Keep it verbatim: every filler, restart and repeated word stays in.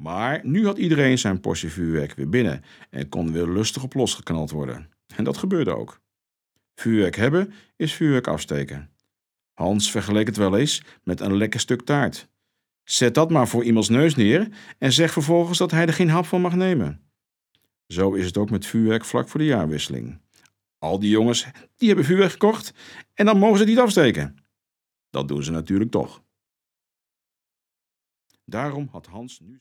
Maar nu had iedereen zijn portie vuurwerk weer binnen en kon weer lustig op losgeknald worden. En dat gebeurde ook. Vuurwerk hebben is vuurwerk afsteken. Hans vergeleek het wel eens met een lekker stuk taart. Zet dat maar voor iemands neus neer en zeg vervolgens dat hij er geen hap van mag nemen. Zo is het ook met vuurwerk vlak voor de jaarwisseling. Al die jongens, die hebben vuurwerk gekocht en dan mogen ze het niet afsteken. Dat doen ze natuurlijk toch. Daarom had Hans nu